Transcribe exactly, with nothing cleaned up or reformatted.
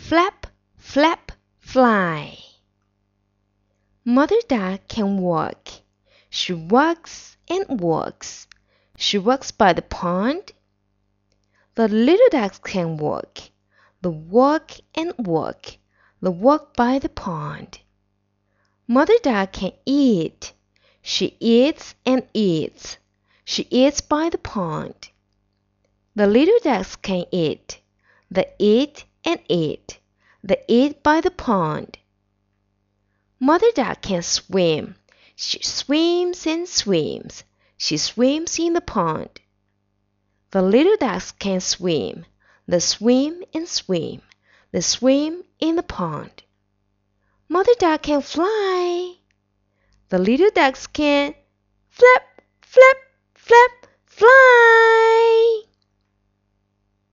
Flap, flap, fly. Mother duck can walk. She walks and walks. She walks by the pond. The little ducks can walk. They walk and walk. They walk by the pond. Mother duck can eat. She eats and eats. She eats by the pond. The little ducks can eat. They eat and eat. They eat by the pond. Mother duck can swim. She swims and swims. She swims in the pond. The little ducks can swim. They swim and swim. They swim in the pond. Mother duck can fly. The little ducks can flap, flap, flap, fly.